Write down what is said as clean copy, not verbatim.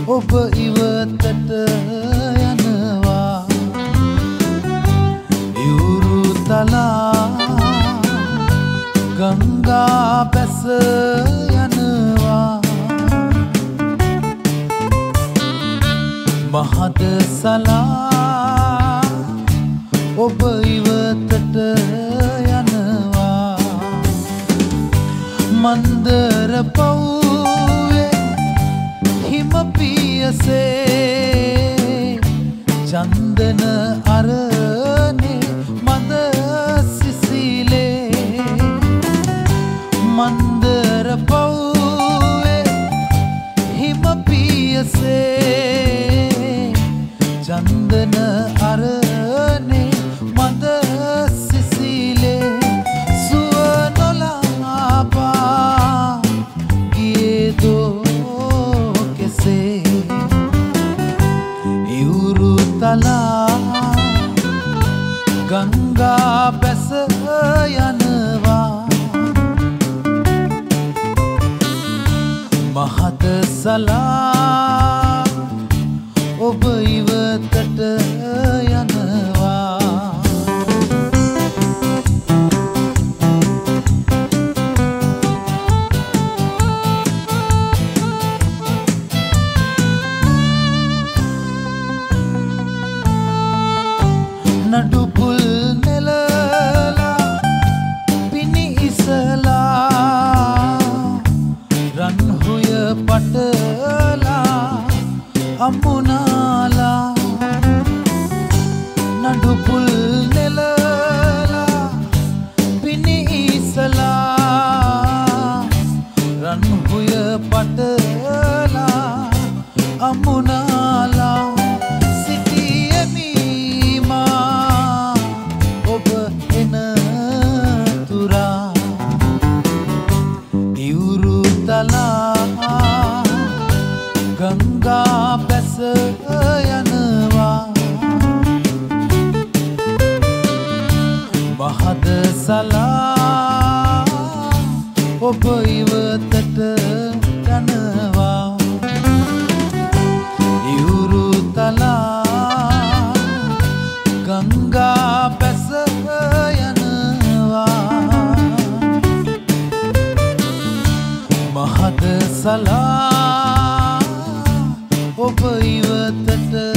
ඔබ ඉවතට යනවා යුරු තලා ගංගා බැස යනවා මහද සලා ඔබ ඉවතට යනවා මන්දර පවුවේ හිම පියසේ චන්දන අරනේ මද සිසිලේ මන්දර පවුවේ හිම පියසේ චන්දන අරනේ මද සිසිලේ සුව නොලබා ගියේ දෝ කෙසේ ඉවුරු තලා ගංගා බැස යනවා මහත සලා ඔබ ඉවතට යනවා නඩු පුල් නෙලලා පිණි ඉසලා රන් හුය පටලා අමුණාලා නඩු පුල් නෙලලා පිණි ඉසලා රන් හුය පටලා අමුණාලා සිටියෙමි මා ඔබ එන තුරා ඉවුරු තලා ගංගා බැස යනවා මහද සලා ඔබ ඉවතට යනවා ඉවුරු තලා ගංගා බැස යනවා මහද සලා ඔබ ඉවතට